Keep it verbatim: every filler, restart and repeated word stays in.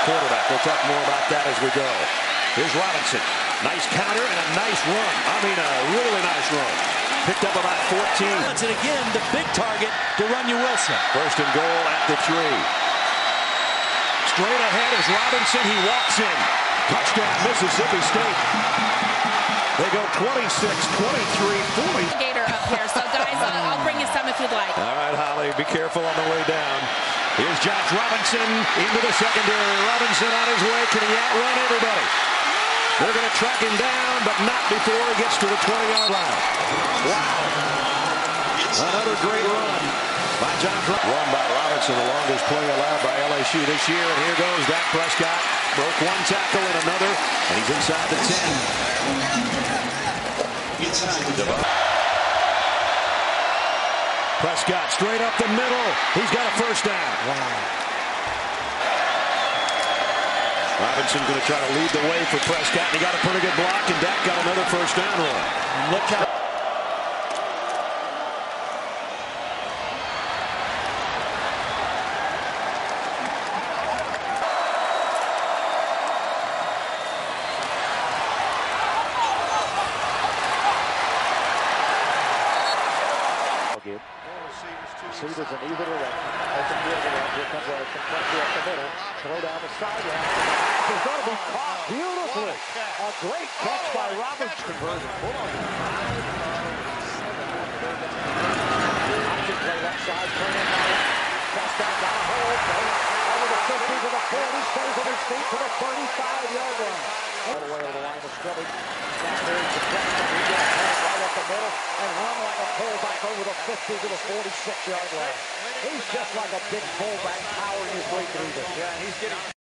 quarterback. We'll talk more about that as we go. Here's Robinson. Nice counter and a nice run. I mean, a really nice run. Picked up about fourteen. And again, the big target to Runyon Wilson. First and goal at the three. Straight ahead is Robinson. He walks in. Touchdown, Mississippi State. They go twenty-six, twenty-three, forty. Gator up here, so guys, uh, I'll bring you some if you'd like. All right, Holly, be careful on the way down. Here's Josh Robinson into the secondary. Robinson on his way. Can he outrun everybody? They're going to track him down, but not before he gets to the twenty-yard line. Wow. Another great run by Josh Robinson. Run by Robinson, the longest play allowed by L S U this year. And here goes Dak Prescott. Broke one tackle and another, and he's inside the ten. Prescott straight up the middle. He's got a first down. Wow. Robinson going to try to lead the way for Prescott. And he got a pretty good block, and Dak got another first down run. Look how. Receivers in either direction. Open field around. Here comes Erickson. Front up the middle. Throw down the sideline. It's going to be caught beautifully. A great catch by Robinson. Conversion. Hold on. Option play left side. Turn in now. Prescott got a hold. Over the fifty to the forty. Stays on his feet to the thirty-five-yard line. All the way to the line of scrimmage. Now there's the Prescott. He got a pass right up the middle and run like a fullback over the fifty to the forty-six-yard line. He's just like a big fullback powering his way through this. Yeah, he's getting